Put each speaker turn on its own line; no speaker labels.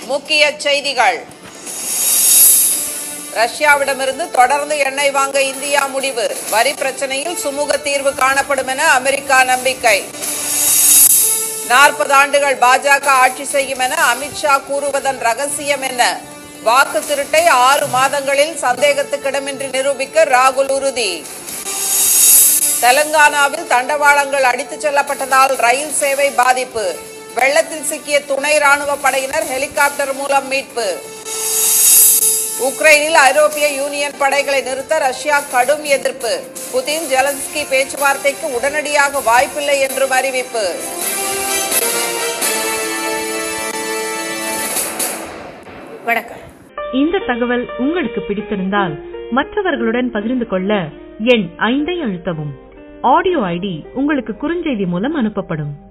முக்கிய செய்திகள். ரஷ்யாவிடமிருந்து தொடர்ந்து எண்ணெய் வாங்க இந்தியா முடிவு. வரி பிரச்சனையில் சுமூக தீர்வு காணப்படும் என அமெரிக்கா நம்பிக்கை. 40 ஆண்டுகள் பாஜக ஆட்சி செய்யும் என அமித்ஷா கூறுவதன் ரகசியம் என்ன? வாக்கு திருட்டை 6 மாதங்களில் சந்தேகத்துக்கிடமின்றி நிரூபிக்க ராகுல் உறுதி. தெலங்கானாவில் தண்டவாளங்கள் அடித்துச் செல்லப்பட்டதால் ரயில் சேவை பாதிப்பு. வெள்ளத்தில் சிக்கிய துணை ராணுவ படையினர் ஹெலிகாப்டர் மூலம் மீட்பு. உக்ரைனில் ஐரோப்பிய யூனியன் படைகளை நிறுத்த ரஷ்யா கடும் எதிர்ப்பு. புதின் ஜெலன்ஸ்கி பேச்சுவார்த்தைக்கு உடனடியாக வாய்ப்பில்லை என்றும் அறிவிப்பு.
வணக்கம். இந்த தகவல் உங்களுக்கு பிடித்திருந்தால் மற்றவர்களுடன் பகிர்ந்து கொள்ள எண் 5 அழுத்தவும். ஆடியோ ஐடி உங்களுக்கு குறுஞ்செய்தி மூலம் அனுப்பப்படும்.